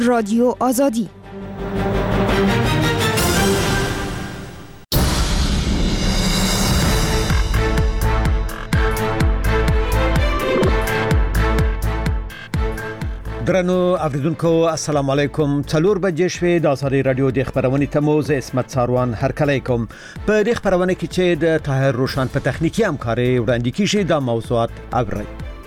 رادیو آزادی. درنو اوریدونکو السلام علیکم. 4 بجې شوې د آزادي رادیو د خبرونې تمو ز اسمت ساروان هرکلی کوم. په دې خبرونه کې چې د طاهر روشن په تخنیکی همکاري وړاندې کیږي د موضوعات اوري.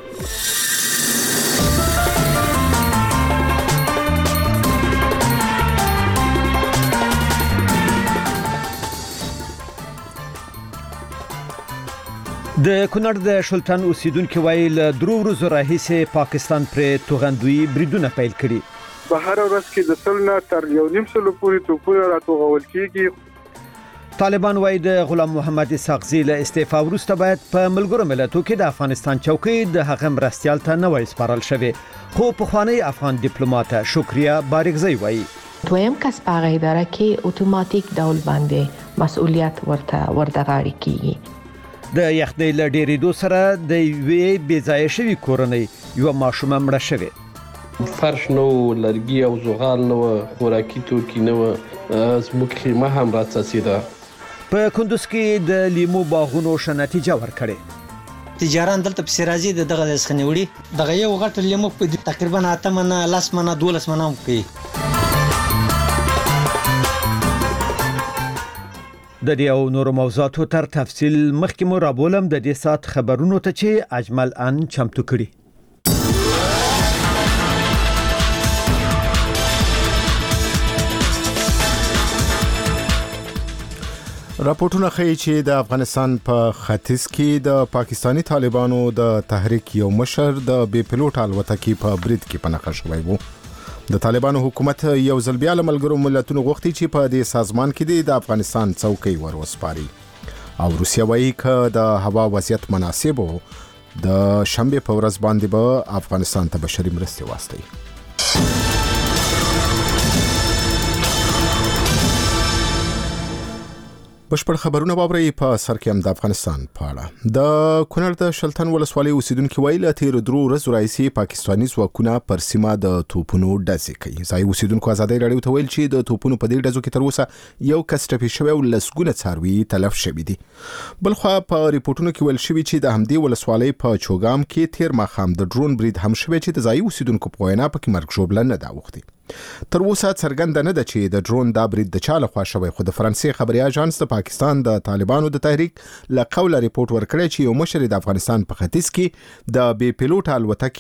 د کونړ د شلتن اوسیدونکو ویل درو ورځې راهیسې پاکستان پر توغندوی بریدونه پیل کړي. په هر ورځ کې د سلنه تر 1.5 پورې توپونه راټوغول کیږي. طالبان وایي د غلام محمد اسحاقزي له استعفا وروسته باید په ملګرو ملتونو کې د افغانستان چوکۍ د هغه مرستيال ته نه وای سپارل شوی. خو پخوانی افغان ډیپلوماټ شکریا بارګزی وایي دویم کس په هغه اداره کې اتوماتیک ډول باندې مسؤلیت ورته غاړي کیږي. د یخنۍ له ډېرېدو سره د وی بېځایه شوی کورنۍ یو ماشومه مړه شوه. فرش نو لرګي او زغال نو خوراکي توکي نو زموږ خیمه هم راڅڅیده. په کندوز کې د لیمو باغونو ښه نتیجه ورکړې. تجاران دلته په سرازي دغه ځخنیوړي دغه یو غټ لیمو په تقریبا 8 منه 10 منه 12 منه کوي. د دې او نور موضوعاتو تر تفصیل مخکې مو رابولم د دې سات خبرونو ته چې اجمل ان چمتو کړي. راپورټونه ښیي چې د افغانستان په ختیځ کې د پاکستانی طالبانو د تحریک یو مشر د بې پیلوټ الوتکې په برید کې پناه شوی وو. د طالبانو حکومت یو ځل بیا له ملګرو ملتونو غوښتي چې په دې سازمان کې د افغانستان څوکۍ وروسپاري او روسیا وایي چې د هوا وضعیت مناسب وو د شنبه په ورځ باندې به افغانستان ته بشري مرستې واستوي. بشپړ خبرونه باوري په سر کې هم د افغانستان په اړه. د کونړ د شلتن ولسوالۍ اوسیدونکو ویل تیر درو ورځې راځي پاکستاني ځواکونه پر سیمه د توپونو ډزې کوي. ځای اوسیدونکو آزادي رادیو ته ویل چې د توپونو په دې ډزو کې تر اوسه یو کس ټپي شوی او لسګونه څاروي تلف شوي دي. بلخو په ریپورتونو کې ویل شوی چې د همدې ولسوالۍ په چوغام کې تیر ماښام د ډرون برید هم شوی چې د ځای اوسیدونکو په وینا پکې مرګ ژوبله نه دا وختي. تر اوسه څرګنده نه ده چې د ډرون دا برید د چا لخوا شوی. خو د فرانسې خبري اژانس د پاکستان د طالبانو د تحریک له قوله ریپورت ورکړی چې یو مشر د افغانستان په ختیځ کې د بې پیلوټ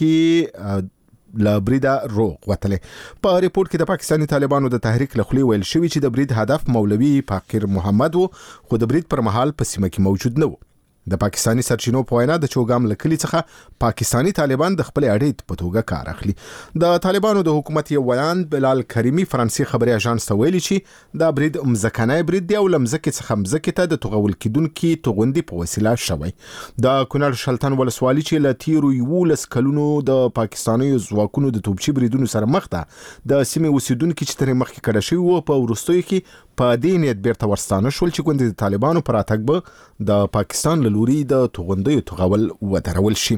الوتکې له بریده روغ وتلې. په ریپورت کې د پاکستاني طالبانو د تحریک له خولې ویل شوی چې د برید هدف مولوي فقیر محمد وو خو د برید پر مهال په سیمه کې موجود نه و. د پاکستاني سرچینو په وینا د چوغام لکلي څخه پاکستاني طالبان د خپل اډیټ په توګه کار اخلي. د طالبانو د حکومت یو ویان بلال کریمی فرانسې خبري اژانس ته ویلي چې دا برید مزکنای برید دی او لمزکه څخه مزکه ته د توغول کیدونکو توغندي په وسیله شوی. د کونړ شلتن ولسوالۍ چې ل تیرو 11 کلونو د پاکستاني ځواکونو د توپچي بریدونو سره مخ ده د سیمې اوسیدونکو چې تر مخکې کړه شوی وو په ورستوي کې په دې نیت بیرته ورستانه شول چې ګوند د طالبانو پر اتګ به د پاکستان له لوري د توغندیو توغول ودرول شي.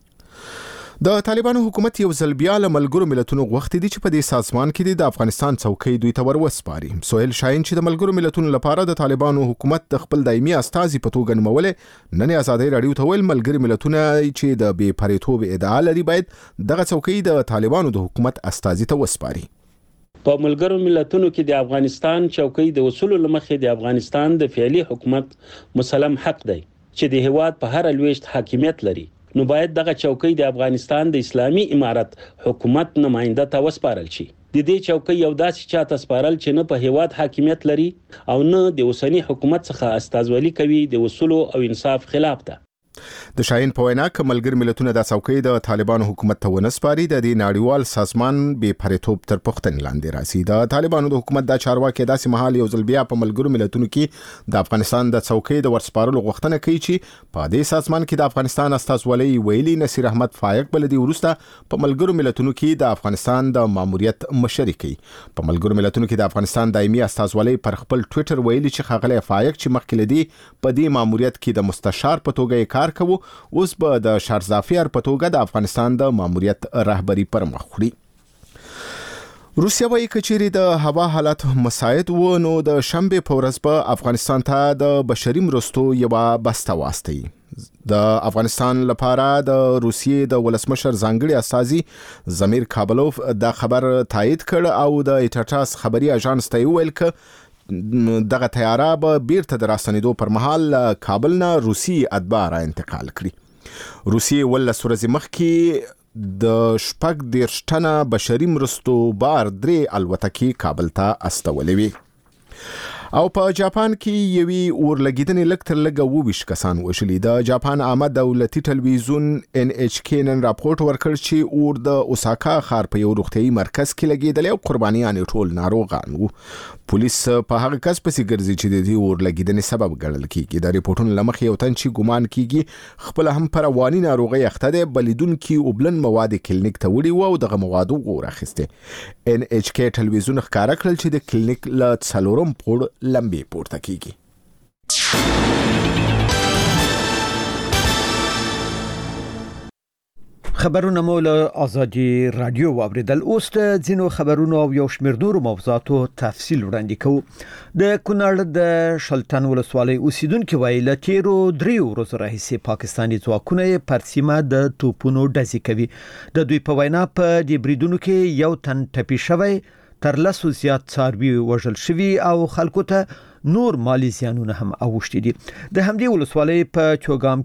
د طالبانو حکومت یو ځل بیا له ملګرو ملتونو غوښتي دي چې په دې سازمان کې د افغانستان څوکۍ دوی ته وروسپاري. سهیل شاهین چې د ملګرو ملتونو لپاره د طالبانو حکومت د خپل دایمي استازي په توګه نومولې نن آزادي رادیو ته ویل ملګري ملتونه چې د بې پریتوب ادعا لري باید دغه څوکۍ د طالبانو د حکومت استازي ته وسپاري. په ملګرو ملتونو کې د افغانستان چوکۍ د وصول لمخې د افغانستان د فعلی حکومت مسلم حق دی چې د هیواد په هر لويشت حاکمیت لري. نو باید دغه چوکۍ د افغانستان د اسلامي امارت حکومت نماینده ته وسپارل شي. د دې چوکۍ یو داسې چاته سپارل چې نه په هیواد حاکمیت لري او نه د اوسنی حکومت څخه استازولي کوي د وصول او انصاف خلاف ده. د شاهین په وینا چې ملګر ملتونه د څوکۍ د طالبانو حکومت ته ونسپاري د دې نړیوال سازمان بې پریتوب تر پوښتنې لاندې راځي. د طالبانو د حکومت د چارواکي داسې مهال یو ځل بیا په ملګرو ملتونو کې د افغانستان د څوکۍ د ورسپارلو غوښتنه کوي چې په دې سازمان کې د افغانستان استازولي ویلي نصیر احمد فایق بلدي ورسته په ملګرو ملتونو کې د افغانستان د ماموریت مشري کوي. په ملګرو ملتونو کې د افغانستان دایمي استازولي پر خپل ټوئیټر ویلي چې خغلی فایق چې مخکې لدی په دې ماموریت کې د مستشار په توګه کار کوي اوس به د شارزافیر په توګه د افغانستان د ماموریت رهبری پر مخ وړي. روسیا وايي کچيري د هوا حالت مساعد و نو د شنبه په ورځ په افغانستان ته د بشري مرستو یو بسته واستي. د افغانستان لپاره د روسیې د ولسمشر ځانګړي استازي زمیر کابلوف دا خبر تایید کړ او د ایټاټاس خبري اژانس ته ویل ک دغه طیاره به بیرته د راستنېدو پر مهال کابل نه روسي اتباع را انتقال کړي. روسیې ولس ورځې مخکې د شپږ دیرش ټنه بشري مرستو بار 3 الوتکې کابل ته استولې وي. او په جاپان کې یوي اورلګیدنې لکتر لګه 22 کسان وشلي. د جاپان عامه دولتي ټلویزیون NHK نن راپورټ ورکړ چې اور د اوساکا ښار په یو روغتيایي مرکز کې لګیدل او قربانیان ټول ناروغان وو. پولیس په هغه کس پسې ګرځي چې د دې اورلګیدنې سبب ګڼل کیږي. د ریپورتونو لمخې یو تن چې ګومان کیږي خپل هم پر رواني ناروغي اخته ده بلیدونکو وبلن مواد کلینیک ته وړي وو او دغه موادو غوړه اخیسته. NHK ټلویزیون ښکارا کړل چې د کلینیک له څلورم پوړ لمبي پورته کیږي. خبرونه مو له ازادي رادیو واوریدل. اوس د ځینو خبرونو او یو شمېر نورو موضوعاتو تفصیل وړاندې کوو. د کونړ د شلتن ولسوالۍ اوسیدونکو وایي له تیرو 3 ورځو راهیسې پاکستاني ځواکونه پر سیمه د توپونو ډزې کوي. د دوی په وینا په دې بریدونو کې یو تن ټپي شوی، تر 10 زیات څاروي وژل شوي او خلکو ته نور مالی زیانونه هم اوښتي دي. د همدې ولسوالۍ په چوغام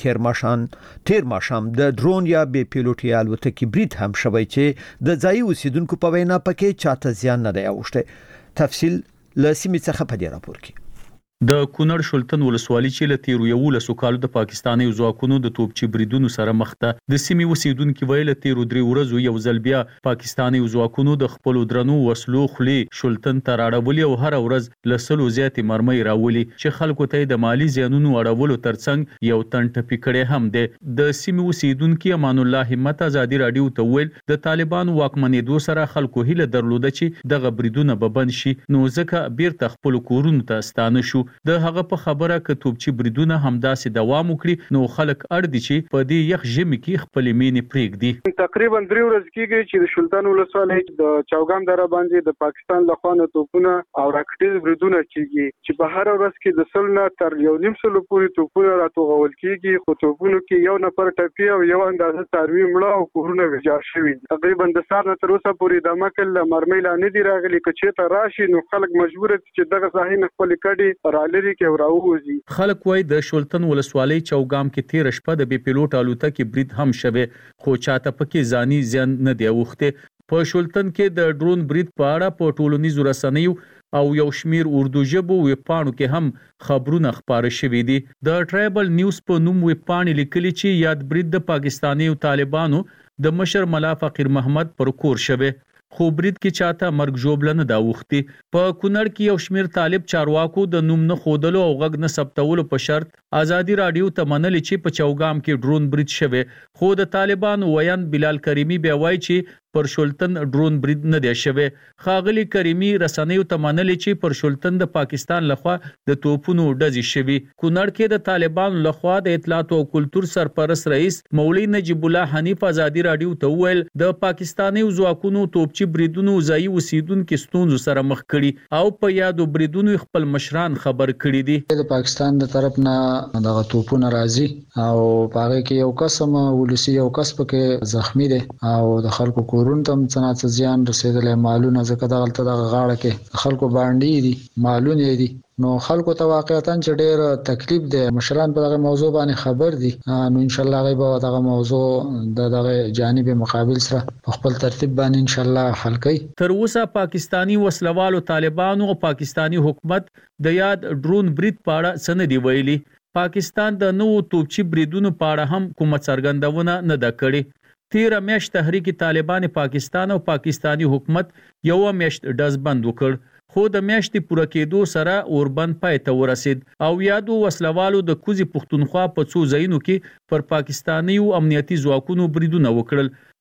کې تیر ماښام د ډرون یا بې پیلوټي الوتکې برید هم شوی چې د ځایي اوسیدونکو په وینا پکې چاته زیان نه دی اوښتی. تفصیل له سیمې څخه په دې راپور کې. د کونړ شلتن ولسوالۍ چې له تیرو 11 کالو د پاکستاني ځواکونو د توپچي بریدونو سره مخ ده. د سیمې اوسیدونکو ویل تیرو 3 ورځو یو ځل بیا پاکستاني ځواکونو د خپل درنو وسلو خلی شلتن ته راړولې او هر ورځ لسلو زیات مرمۍ راولي چې خلکو ته د مالی زیانونو اړولو ترڅنګ یو تن ټپي کړي هم ده. د سیمې اوسیدونکو امان الله همت ازادي رادیو ته ویل د طالبانو واکمنېدو سره خلکو هیله درلوده چې دغه بریدونه به بند شي، نو ځکه بیرته خپل کورونو ته ستانه شو. د هغه په خبره ک توپچی بریدونه همداسې دوام وکړي نو خلک اړ دي چې په دې یخ ژمي کې خپل مینې پرېږدي. تقریبا 3 ورځې کېږي چې د شلتن ولسوالۍ د چوغام دره باندې د پاکستان لخوا نه توپونه او راکټیز بریدونه کېږي چې په هر ورځ کې د سلنه تر 1.5 سلو پورې توپونه راتوغول کېږي. خو توپونو کې یو نفر ټپي او یو اندازه څاروي مړه او کورونه ویجاړ شوي. تقریبا د سار نه تر اوسه پورې د مکل مرمۍ لا نه دی راغلي. که چېرته راشي نو خلک مجبور دي چې دغه ځای نه خپل کډي رالري کې وراوځي. خلک وای د شلتن ولسوالۍ چوغام کې تیر شپه د بي پیلوټ الوتکې برید هم شوه، خو چاته پکې ځاني زیان نه دی اوخته. په شلتن کې د ډرون برید په اړه په ټولنیزو رسنیو او یو شمیر اردو ژبو ویبپاڼو کې هم خبرونه خپاره شوي دي. د ټرایبل نیوز په نوم ویبپاڼې لیکلي چې یاد برید د پاکستاني طالبانو د مشر ملا فقیر محمد پر کور شوه، خو برید کې چاته مرګ ژوبل نه دا وختي. په کونړ کې یو شمیر طالب چارواکو د نوم نه خودلو او غږ نه ثبتولو په شرط ازادي رادیو ته منل چې په چوغام کې ډرون برید شوه، خو د طالبانو ویان بلال کریمی بیا وایي چې پر شلتن ډرون برید نه دی شوه. خاغلی کریمی رسنیو ته منل چې پر شلتن د پاکستان لخوا د توپونو ډزې شوي. کونړ کې د طالبانو لخوا د اطلاعات او کلتور سرپرست رئیس مولوی نجیب الله حنیف ازادي رادیو ته ویل د پاکستاني ځواکونو توپچي بریدونو ځای وسیدونکو ستونزو سره مخ کړي او په یادو بریدونو خپل مشران خبر کړي دي. د پاکستان د طرف نه دغه توپونه راځي او پاره کې یو قسم ولسی یو کس پکې زخمی دي او د خلکو کورون تم څنګه زیان رسیدلې مالونه ځکه دغلت د غاړه کې خلکو باندې دي مالونه دي. نو خلکو ته واقعیتاً چې ډېر تکلیف دی. مشران په دغه موضوع باندې خبر دي، نو ان شاء الله غي به دغه موضوع د دغه جانب مقابل سره په خپل ترتیب باندې ان شاء الله حل کوي. تر اوسه پاکستانی وسلوالو طالبانو او پاکستانی حکومت د یاد ډرون برید په اړه څه دی ویلي. پاکستان د نوو توپچي بریدونو په اړه هم کومه څرګندونه نه ده کړې. تیر میاشت تحریک طالبان پاکستان او پاکستانی حکومت یو میاشت ډز بند وکړ، خو د میاشتې پوره کېدو سره اوربند پای ته ورسید او یادو وسلوالو د کوزي پښتونخوا په څو ځایونو کې پر پاکستاني او امنیتي ځواکونو بریدونه وکړل.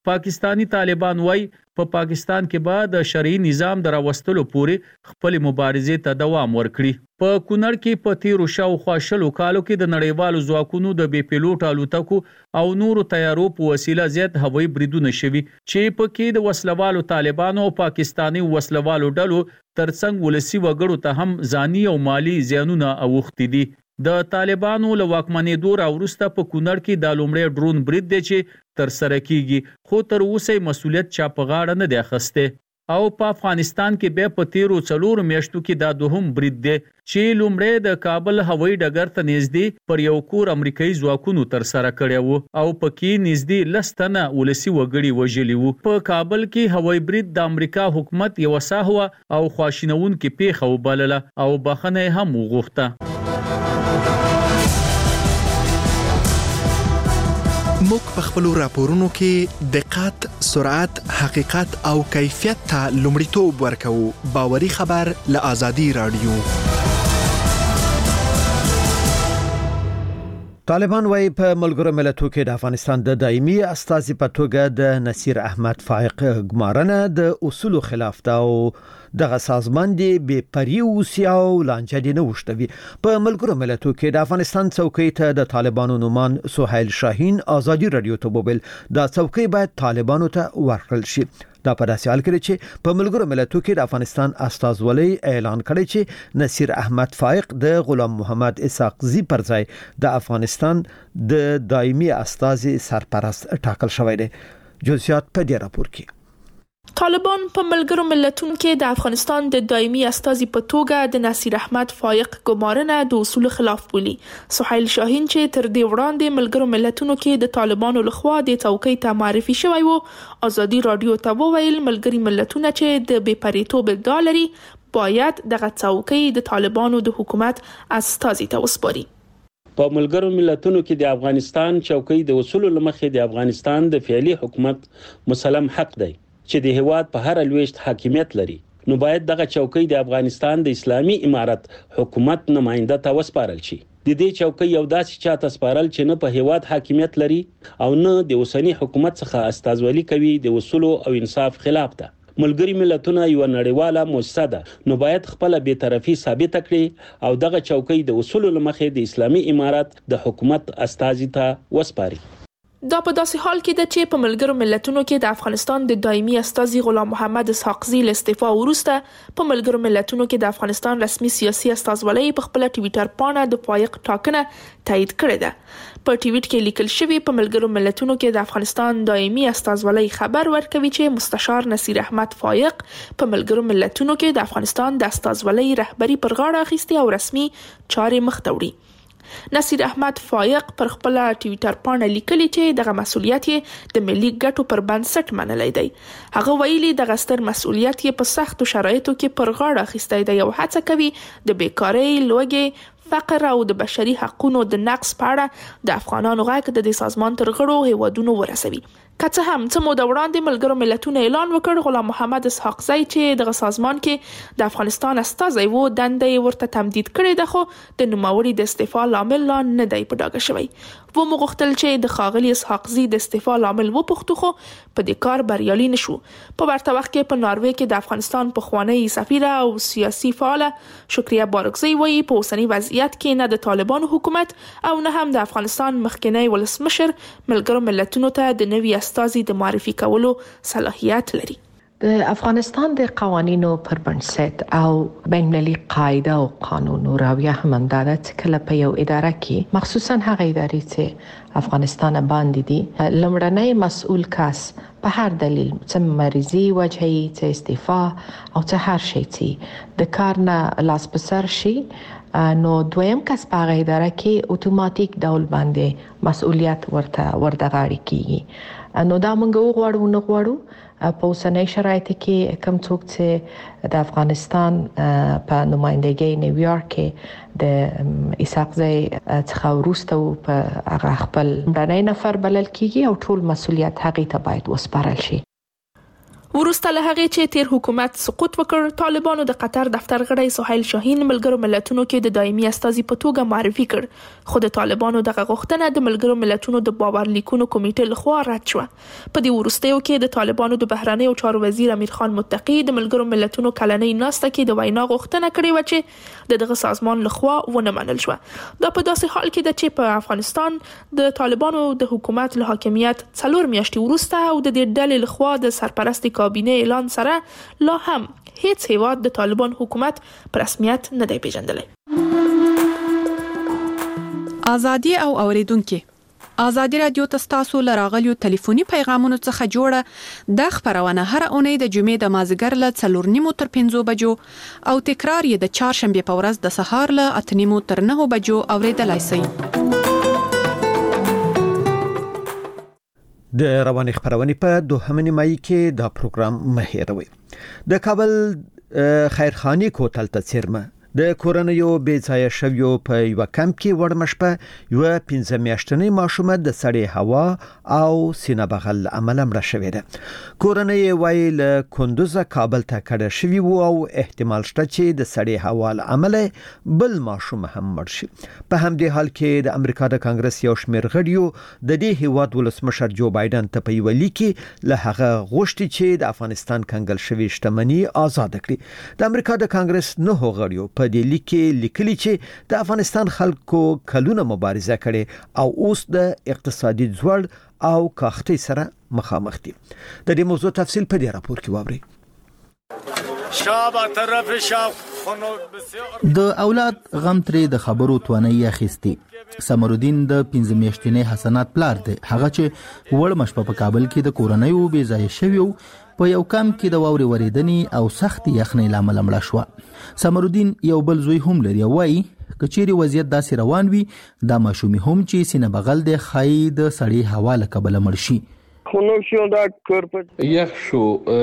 پاکستانی طالبان وایي په پاکستان کې به د شرعي نظام د راوستلو پورې خپل مبارزې ته دوام ورکړي. په کونړ کې په تیرو شاوخوا شلو کالو کې د نړیوالو ځواکونو د بې پیلوټ الوتکو او نورو تیارو په وسیله زیات هوایي بریدونه شوي چې په کې د وسلوالو طالبانو او پاکستاني وسلوالو ډلو ترڅنګ ولسی وګړو ته هم ځاني او مالی زیانونه اوښتي دي. د طالبانو له واکمنېدو راوروسته په کونړ کې د لومړی ډرون برید دی چې تر سره کیږي، خو تر اوسه مسولیت چا په غاړه نه دی اخیسته او په افغانستان کې به په تیرو 4 میاشتو کې دا دوهم برید دی چې لومړی د کابل هوایي ډګر ته نږدې پر یو کور امریکایي ځواکونو تر سره کړی وو او پکې نږدې 10 تنه ولسی وګړي وژلي وو. په کابل کې هوایي برید د امریکا حکومت یو ساهوه او خواشینونکې پیښه وبلله او بخنه هم وغوښته. موږ په خپل راپورونو کې دقت، سرعت، حقیقت او کیفیت ته لومړیتوب ورکوو. باوري خبر له آزادي رادیو. طالبان وايي په ملګرو ملتونو کې د افغانستان د دایمي استازي په توګه د نصیر احمد فائق ګمارنه د اصول خلاف ده او دغه سازمان دی بې پرې اوسي او لانجه دي نه وشتوي. په ملګرو ملتونو کې د افغانستان څوکۍ ته د طالبانو نومان سهیل شاهین آزادي رادیو ته وویل دا څوکۍ باید طالبانو ته ورکړل شي. دا په داسې حال کې چې په ملګرو ملتونو کې د افغانستان استازولۍ اعلان کړی چې نصیر احمد فائق د غلام محمد اسحاق زی پر ځای د افغانستان د دایمي استازي سرپرست ټاکل شوی دی. جزئیات په دې راپور کې. طالبان په ملګرو ملتونو کې د افغانستان د دایمي استازي په توګه د نصیر احمد فائق ګمارنه د اصول خلاف بولي. سهیل شاهین چې تر دې وړاندې ملګرو ملتونو کې د طالبانو لخوا د څوکۍ ته معرفي شوی وو، آزادي رادیو ته وویل ملګري ملتونه چې د بې پرېتوب ادعا لري باید دغه څوکۍ د طالبانو د حکومت استازي ته وسپاري. په ملګرو ملتونو کې د افغانستان چوکۍ د اصول لمخې د افغانستان د فعلی حکومت مسلم حق دی چې د هیواد په هر لويشت حاکمیت لري، نو باید دغه چوکۍ د افغانستان د اسلامي امارت حکومت نماینده ته وسپارل شي. د دې چوکۍ یو داسې چاته سپارل چې نه په هیواد حاکمیت لري او نه د اوسنی حکومت څخه استازولي کوي د اصول او انصاف خلاف ده. ملګري ملتونه یو نړیواله مؤسسه ده، نو باید خپل بی‌طرفي ثابت کړي او دغه چوکۍ د اصول لمخې د اسلامي امارت د حکومت استازي ته وسپاري. دا په داسې حال کې ده چې په ملګرو ملتونو کې د افغانستان د دایمي استازي غلام محمد اسحاق زی له استعفا وروسته په ملګرو ملتونو کې د افغانستان رسمي سیاسي استازولۍ په خپل ټویټر پاڼه د فائق ټاکنه تایید کړې ده. په ټویټ کې لیکل شوی په ملګرو ملتونو کې د افغانستان دایمي استازولۍ خبر ورکوي چې مستشار نصیر احمد فائق په ملګرو ملتونو کې د افغانستان د استازولۍ رهبری پر غاړه اخیستي او رسمي چارې مخ ته وړي. نصیر احمد فائق پر خپل ټویټر پاڼه لیکلي چې دغه مسولیت د ملي ګټو پر بنسټ منلای دی. هغه ویلي د غستر مسولیت په سختو شرایطو کې پر غاړه اخیستی دی او هڅه کوي د بیکارۍ، لوږې، فقر او د بشري حقوقو د نقض په اړه د افغانانو غږ د دې سازمان تر غړو هیوادونو ورسوي. که څه هم څه موده وړاندې ملګرو ملتونو اعلان وکړ غلام محمد اسحاق زی چې دغه سازمان کې د افغانستان استازی وو دندې ورته تمدید کړې ده، خو د نوموړي د استعفا لامل لا نه دی په ډاګه شوی. و مغختل چې د خاغلی اسحاق زی د استعفا لامل وپوښتو خو په دې کار بریالي نشو. په ورته وخت کې په ناروې کې د افغانستان پخوانی سفیر او سیاسي فعال شکریه بارکزی وایي په اوسنی وضعیت کې نه د طالبانو حکومت او نه هم د افغانستان مخکنی ولسمشر ملګرو ملتونو ته د نوي استازي د معرفي کولو صلاحیت لري. د افغانستان د قوانینو پر بنسټ او بین المللي قاعده او قانون او راویه هم اندازه چې کله په یو اداره کې مخصوصا هغه ادارې چې افغانستان باندې دي لمړنۍ مسؤل کس په هر دلیل چې مریضي وجهي چې استعفا او چې هر شي چې د کار نه لاس په سر شي نو دویم کس په هغه اداره کې اتوماتیک ډول باندې مسؤلیت ورته غاړه کیږي. نو دا موږ وغواړو نه غواړو په اوسنۍ شرایطو کې کوم څوک چې د افغانستان په نمائندګۍ نیویارک کې د اسحاق زی څخه وروسته په هغه خپل مړنی نفر بلل کیږي او ټول مسؤلیت هغې ته باید وسپارل شي. وروسته له هغې چې تیر حکومت سقوط وکړ، طالبانو د قطر دفتر غړی سهیل شاهین ملګرو ملتونو کې د دایمي استازي په توګه معرفي کړ، خو د طالبانو دغه غوښتنه د ملګرو ملتونو د باورلیکونو کمیټې لخوا رد شوه. په دې وروستیو کې د طالبانو د بهرنیو چارو وزیر امیر خان متقی د ملګرو ملتونو کلنۍ ناسته کې د وینا غوښتنه کړې و چې دغه سازمان لخوا ونه منل شوه. دا په داسې حال کې ده چې په افغانستان د طالبانو د حکومت له حاکمیت 4 میاشتې وروسته او د دې ډلې لخوا د سرپرست کابینه اعلان سره لا هم هیڅ هیواد د طالبان حکومت په رسمیت نه دی پیژندلی. ازادي او اوریدونکو ازادي رادیو تاسو لراغلیو ټلیفوني پیغامونو څخه جوړه د خبرونه هر اونۍ د جمعې د مازیګر له 4:30 تر 5 بجو او تکرار یې د چهارشنبه په ورځ د سهار له 8:30 تر 9 بجو اوریدلای شئ. د رواني خبرونه په 2 مای کې دا پروګرام مهیروي. د کابل خیرخانی کوتل ته چیرمه د کورونیو بیځای شویو په یو کمپ کې ورمشپه یو 15 میاشتنی ماشومه د سړې هوا او سینه بغل عمل مړه شوې ده. کورنۍ وایي له کندوز کابل ته کډه شوی وو او احتمال شته چې د سړې هوا عمل بل ماشوم هم مړ شي. په همدې حال کې د امریکا د کانګرس یو شمېر غړیو د دې هیواد ولسمشر جو بایدن ته په یو لیک کې له هغه غوښتي چې د افغانستان کنګل شوی شتمنۍ آزاد کړي. د امریکا د کانګرس نه غړیو په دې لیک کې لیکلي چې د افغانستان خلکو کلونه مبارزه کړې او اوس د اقتصادي ځوړ او کاختي سره مخامخ دي. د دې موضوع تفصیل په دې راپور کې واورئ. د اولاد غم ترې د خبرو توانایي اخیستي. سمرودین د 15 میاشتنې حسنات پلار دی، هغه چې وړ مشپه په کابل کې د کورنۍ او بې ځای شویو په یو کم کې د واوري وریدنې او سخت یخنۍ لامل مړه شو. سمرودین یو بل زوی هم لري، وایي کچېری وضعیت داسې روان وي دا ماشومي هم چې سینه بغل د خای د سړی هوا له کبله مړ شي. خونو شو دا کورپټ یخ شو،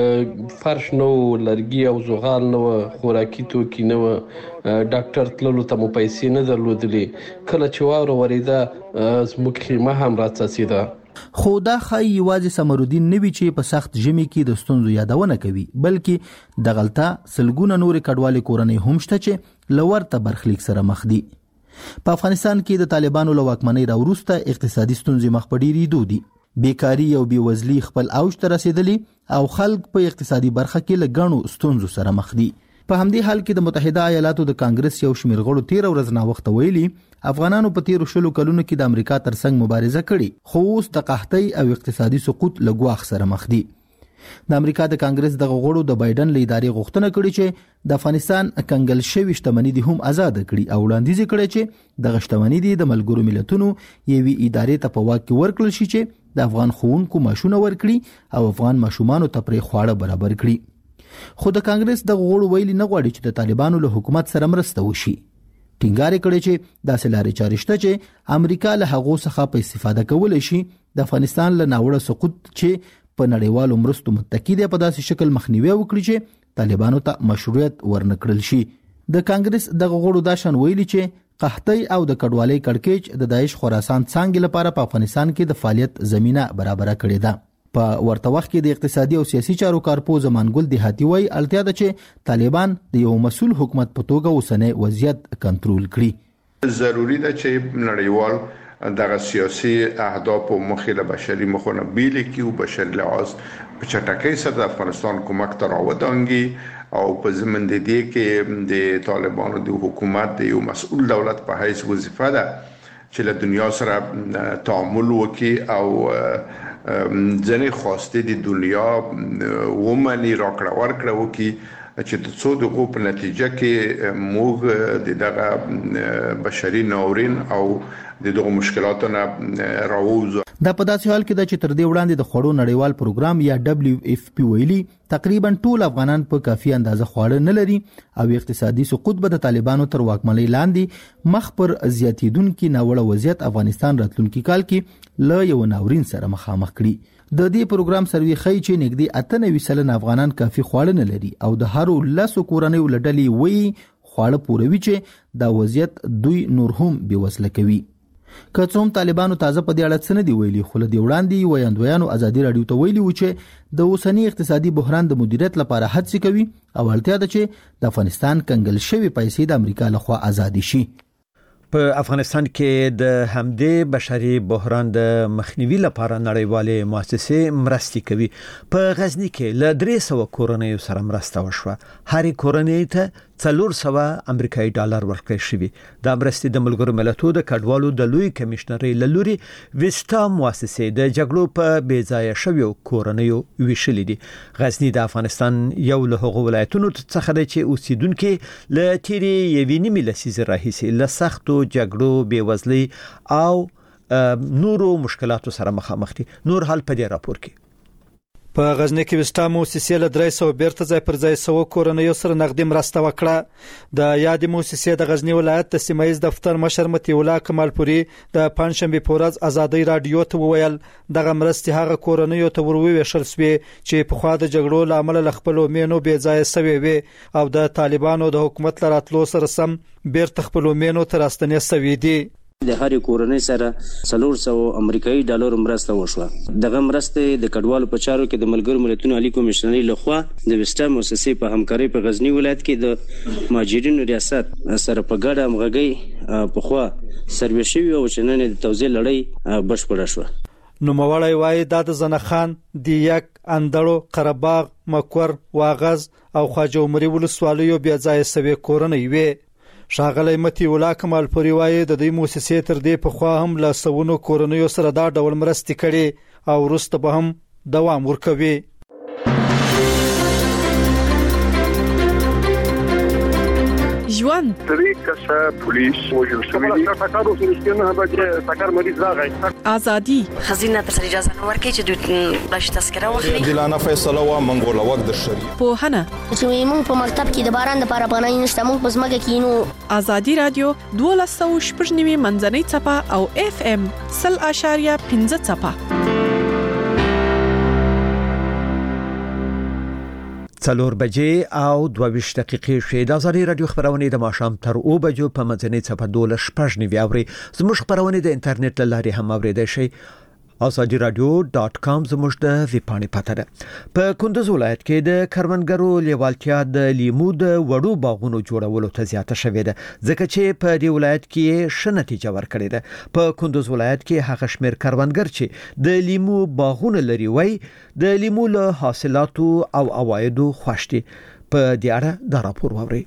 فرش نو، لرګي او زغال نو، خوراکي توکي نو، ډاکټر تللو ته مو پیسې نه درلودلې. کله چې واوره وریده زموږ خیمه هم راڅڅېده. خو دا خای یوازې سمرودین نوي چې په سخت ژمي کې د ستونزو یادونه کوي، بلکې د غلطه سلګونه نورې کډوالې کورنۍ هم شته چې لورته برخلیک سره مخ دي. په افغانستان کې د طالبانو له واکمنۍ راوروسته اقتصادي ستونزې مخ په ډېرېدو دي. بیکاری او بیوزلی خپل اوج ته رسیدلی او خلک په اقتصادي برخه کې له غنو ستونزو سره مخ دي. په همدې حال کې د متحده ایالاتو د کانګرس یو شمېر غړو 13 ورځې نه وخت ویلي افغانانو په 13 شلو کلونو کې د امریکا ترڅنګ مبارزه کړې، خو اوس د قحطۍ او اقتصادي سقوط له ګواښ سره مخ دي. د امریکا د کانګرس د غړو د بایدن له ادارې غوښتنه کړې چې د افغانستان کنګل شوی شتمنۍ دي هم آزاد کړي او وړاندیز کړي چې د شتمنۍ دي د ملګرو ملتونو یوې ادارې ته په واک کې ورکړل شي چې د افغان ښوونکو معاشونه ورکړي او افغان ماشومانو ته پرې خواړه برابر کړي. خو د کانګرس د غړو ویلي نه غواړي چې د طالبانو له حکومت سره مرسته وشي. ټینګار کړي چې داسې لارې چارې شته چې امریکا له هغو څخه په استفاده کولای شي د افغانستان له ناوړه سقوط چې په نړیوالو مرستو متکی دی په داسې شکل مخنیوي وکړي چې طالبانو ته مشروعیت ورنکړل شي. د کانګرس د غړو دا شان ویلي چې قحطۍ او د کډوالۍ کړکېچ د داعش خراسان څنګه لپاره په افغانستان کې د فعالیت زمينه برابر کړې ده. په ورته وخت کې د اقتصادي او سیاسي چارو کارپو زمانګل دیهاتی وای اړتیا ده چې طالبان د یو مسؤل حکومت په توګه اوسنۍ وضعیت کنټرول کړي. ضروری ده چې نړیوال دغه سیاسي اهداف او مخې بشري مخونه بیل کی او بشري لحاظ په چټکۍ سره د افغانستان کومک تر راوړانګي او په زمن د دې کې د طالبانو د حکومت د یو مسؤل دولت په حیث وظیفه ده چې له دنیا سره تعامل وکړي او ځنې خواسته د دنیا ومني راکړه ورکړه وکړي چې د څو دغو په نتیجه کې موږ د دغه بشري ناورین او د دغه مشکلاتونو راووځو. دا په داسې حال کې ده چې تر دې وړاندې د خوړو نړیوال پروګرام یا WFP ویلي تقریبا ټول افغانان په کافي اندازه خواړه نه لري او اقتصادي سقوط به د طالبانو تر واکمنۍ لاندې مخ پر زیاتیدونکو ناوړه وضعیت افغانستان راتلونکي کال کې له یو ناورین سره مخامخ کړي. د دې پروګرام سروي خی چې نږدې 98% افغانان کافي خواړه نه لري او د هرو 10 کورنۍ ولډلې وی خواړه پوروي چې دا وضعیت دوی نور هم بې وسله کوي. که څوم طالبانو تازه په دې اړه څه نه دی ویلي، خو له دې وړاندې ویاندویانو ازادي راډیو ته ویلي و چې د اوسنی اقتصادي بحران د مدیریت لپاره هڅې کوي او اړتیا ده چې د افغانستان کنګل شوی پیسې د امریکا لخوا آزادي شي. په افغانستان کې د همدې بشري بحران د مخنیوي لپاره نړیوالې مؤسسې مرستې کوي. په غزنی کې له 300 کورنیو سره مرسته وشوه. هرې کورنۍ ته 400 امریکایي ډالر ورکړل شوي. د مرستې د ملګرو ملتونو د کډوالو د لوی کمشنرۍ له لوري وستا مؤسسې د جګړو په بېځایه شویو کورنیو ویشلې دي. غزنی د افغانستان یو له هغو ولایتونو څخه دی چې اوسیدونکو له تیرې یوې نیمې لسیزې راهیسې له سختو جګړو، بېوزلۍ او نورو مشکلاتو سره مخامخ دي. نور حال په دې راپور کې. په غزنی کې وستا مؤسسې له 300 بیرته ځای پر ځای 100 کورنیو سره نقدي مرسته وکړه. د یاد مؤسسې د غزنی ولایت د سیمایي دفتر مشر متي الله کمالپوري د پنځشنبه په ورځ ازادي رادیو ته وویل دغه مرستې هغه کورنیو ته وروویشل شوې چې په خوا د جګړو لامل لخپلو مینو بې ځای سوي وي او د طالبانو د حکومت لراتلو سره سم بیرته خپلو مینو تر استنې سوي دي. د هرې کورنۍ سره 400 امریکایي ډالر مرسته وشوه. دغه مرسته د کډوالو په چارو کې د ملګرو ملتونو عالی کمشنرۍ لخوا د وستا مؤسسې په همکارۍ په غزنی ولایت کې د مهاجرینو ریاست سره په ګډه همغږي په خوا سروې شوی او چننې د توزیع لړۍ بشپړه شوه. نوموړی وایي دا د زنخان، دیک، اندړو، قرهباغ، مکور، واغز او خواجه عمري ولسوالیو بیا ځای سوي کورنۍ وي. ښاغلی متي الله کمالپوري وایي د دې مؤسسې تر دې په خوا هم له سونو کورنیو سره دا ډول مرستې کړي او وروسته به هم دوام ورکوي. ژوند طریقه پولیس وجل شوی فقط وسلسله هغه سکر مریض راغی. ازادي خزینه تر اجازه نه ورکړي چې دوی بلش تذکره واخلي. دلانه فیصله وا منګول وخت د شری په هنه چې موږ په مکتب کې د باران لپاره پناه نشته، موږ په ځمکه کې نو. ازادي رادیو 12.9 منځنۍ چپه او FM 0.5 چپه. 4 بجې او 22 دقیقې شوې. د ازادي رادیو خبرونه د ماښام تر 2 بجو په منځنۍ چپه 12:15 اوري. زموږ خبرونه د انټرنیټ له لارې هم اوریدای شئ. azadiradio.com زموږ د ویبپاڼې پته ده. په کندوز ولایت کې د کروندګرو لیوالتیا د لیمو د وړو باغونو جوړولو ته زیاته شوې ده، ځکه چې په دې ولایت کې ښه نتیجه ورکړې ده. په کندوز ولایت کې هغه شمېر کروندګر چې د لیمو باغونه لري وای د لیمو له حاصلاتو او عوایدو خوښ دي. په دې اړه دا راپور واورئ.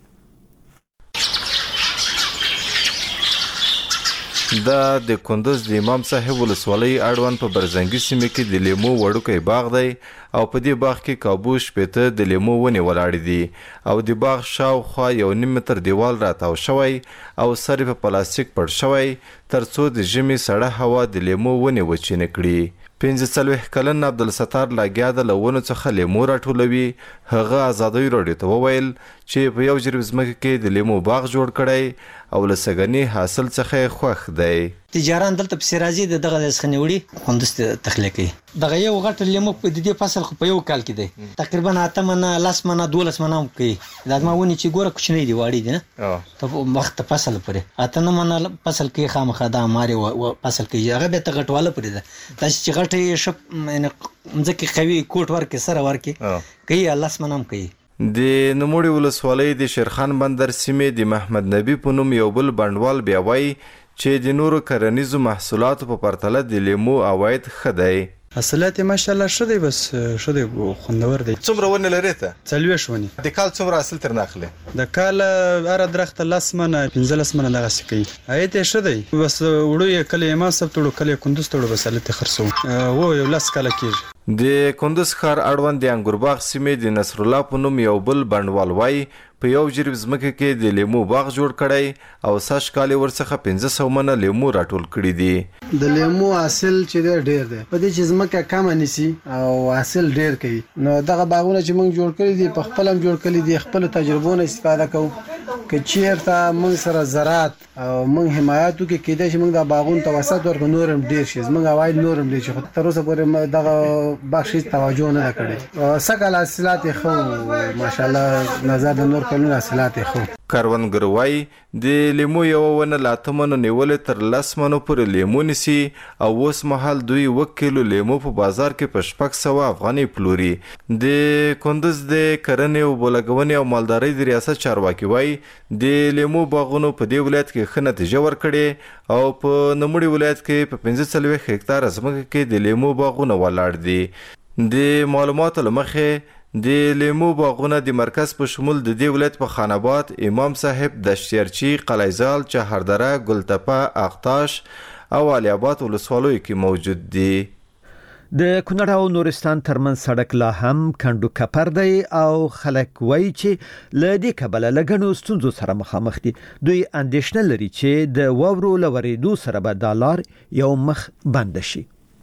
د کندوز د امام صاحب ولسوالۍ اړوند په برزنګي سیمه کې د لیمو وړوکی باغ دی او په دې باغ کې کابوش پته د لیمو ونې ولاړې دي او د باغ شاوخوا 1.5 متر دیوال راتاو شوی او سر په پلاستیک پړ شوی ترڅو د ژمي سړه هوا د لیمو ونې وچینه کړي. 45 کلن عبدالستار لاګیا د لونو څخه لیمو راټولوي. هغه ازادي رادیو ته وویل چې په یو جریب ځمکه کې د لیمو باغ جوړ کړي او لسګنی حاصل څخه خوښ دی. تجاران دلته په سرازي دغه ځخنیوړي خوندست تخلیقي دغه یو غټ لیمو په دې فصل خو په یو کال کې دی تقریبا 8 منه 10 منه 12 منه کوي. دا ما ونی چې ګوره کوچنی دی واړی دی نه ته وخت فصل پرې 8 منه فصل کې خامخا د اماري فصل کې هغه به تغټواله پرې ده تاسو چې غټي شپ ځکه قوي کوټ ورکه سره ورکه کوي 10 منه کوي. د نوموړي ولسوالۍ د شیرخان بندر سیمې د محمد نبی په نوم یو بل بندوال بیا وایي چې د نورو کرنیزو محصولاتو په پرتله د لیمو عواید ښه دی. حاصلات ماشاءالله ښه دی، بس ښه دی، خوندور دی. څومره ونې لري ته؟ 40 ونې. د کال څومره حاصل تر ناخله؟ د کال اره درخت 10 منه 15 منه دغه سکی. ایت ښه دی، بس وړو یې کله ما سب ټولو کله کندوز ټولو بس لته خرڅو. وو یو لاس کال کېږي. د کندوز ښار اړوند د انګورباغ سیمې د نصر الله په نوم یو بل بندوال وای په یو جریب ځمکه کې د لیمو باغ جوړ کړی او ساش کالي ورڅخه 1500 منه لیمو راټول کړی دي. د لیمو حاصل چې ډیر دی په دې چې ځمکه کم نسی او حاصل ډیر کوي. نو دغه باغونه چې موږ جوړ کړی دي په خپل هم جوړ کړی دي، خپل تجربو نه استفاده کوو که چیرته موږ سره زراعت او موږ حمایت وکړو کېدای شي موږ د باغونو توسط ورکړو نورم ډیر شي موږ عواید نورم ډیر شي خو تر اوسه پورې دغه بخش توجه نه کړې سکه حاصلات خو ماشاءالله نظر د نور کلونو حاصلات خو کاروانګر وای د لیمو یو ونه لاتمنو نیول تر 10 منو پر لیمو نسی او اوس مهال دوی 1 کیلو لیمو په بازار کې په 600 افغاني پلوري د کندز د کرنې او بولګونې او مالدارۍ د ریاست چارواکي وای د لیمو باغونو په دې ولایت کې ښه نتیجه ورکړې او په نموړي ولایت کې په 15 هکتار ځمکه کې د لیمو باغونه ولاړ دي د معلوماتو لمخې د لیمو باغونه د مرکز په شمول د دې ولایت په خان آباد، امام صاحب، دشتیرچی، قلعه‌زال، چهاردره، ګلتپه، اغتاش او علي آباد ولسوالیو کې موجود دي. د کونړ او نورستان ترمنځ سړک لا هم کندو کپر دی او خلک وایي چې له دې کبله له ګڼو ستونزو سره مخامخ دي. دوی اندېښنه لري چې د واورو له ورېدو سره به دا لار یو مخ بند شي.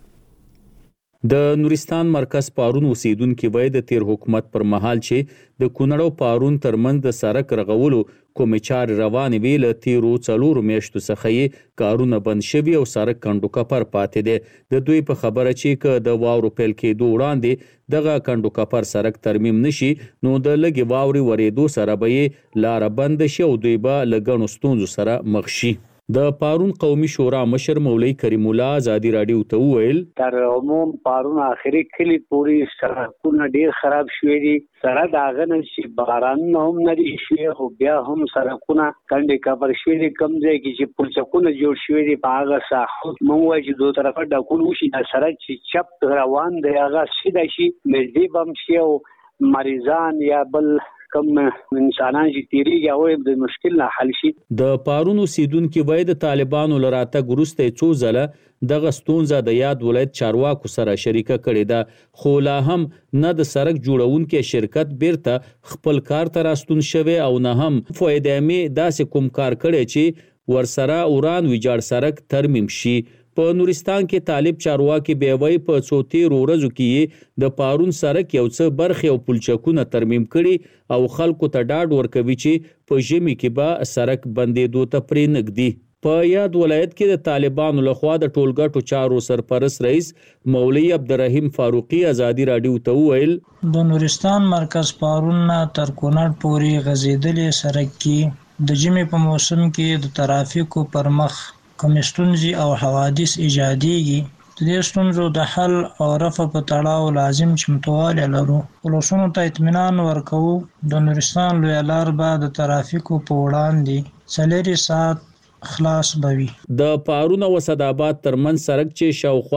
د نورستان مرکز پارون اوسیدونکو وای د تیر حکومت پر مهال چې د کونړ او پارون ترمنځ د سړک رغولو کوم چار روان وی له تیرو 4 میاشتو څخه کارونه بند شوي او سړک کندو کپر پاتې دي. د دوی په خبره چې د واورو پیل کېدو وړاندې دغه کندو کپر سړک ترمیم نشي نو د لګي واوري ورېدو سره به لار بند شي او دوی به لګڼو ستونزو سره مخ شي. د پارون قومي شورا مشر مولوی کریم الله آزادی رادیو ته وویل تر عموم پارون اخري کلی پوری سړکونه ډیر خراب شوي دي سره دا غنه چې باران هم نه دي شوي خو بیا هم سړکونه کندې کبر شوي دي کم ځای کې چې پلچکونه جوړ شوي دي په هغه ساحو مونږ وایي چې دوه طرفه ډکول وشي دا سړک چې چپ روان دی هغه سیده شي نږدې به هم شي او مریضان یا بل کم انسانان چې تیریږي او د مشکل نه حل شي. د پارون اوسیدونکو وای د طالبانو لراته ګروسته څو ځله دغه ستونزه د یاد ولایت چارواکو سره شریکه کړې ده خو لا هم نه د سړک جوړونکو شرکت بیرته خپل کار ته راستون شوی او نه هم فایده می داسې کوم کار کړي چې ورسره اوران ویجاړ سړک ترمیم شي. په نورستان کې طالب چارواکي بیوي په 14 ورځو کې د پارون سړک یو څه برخه او پلچکونه ترمیم کړي او خلکو ته ډاډ ورکوي چې په ژمي کې به سړک بندېدو ته پرې نږدي. په یاد ولایت کې د طالبانو لخوا د ټولګټو چارو سرپرست رئیس مولوی عبدالرحیم فاروقی آزادی رادیو ته وویل د نورستان مرکز پارون تر کونړ پورې غځېدلې سړک کې د ژمي په موسم کې د ترافیکو پر مخ کوم ستونزې او حوادث ایجادېږي د دې ستونزو د حل او رفع په تړاو لازم چمتووالی لرو. ولسونو ته اطمینان ورکوو د نورستان لویه لار به د ترافیکو په وړاندې 4 ساعت خلاص بوي. د پارون او اسداباد ترمنځ سړک چې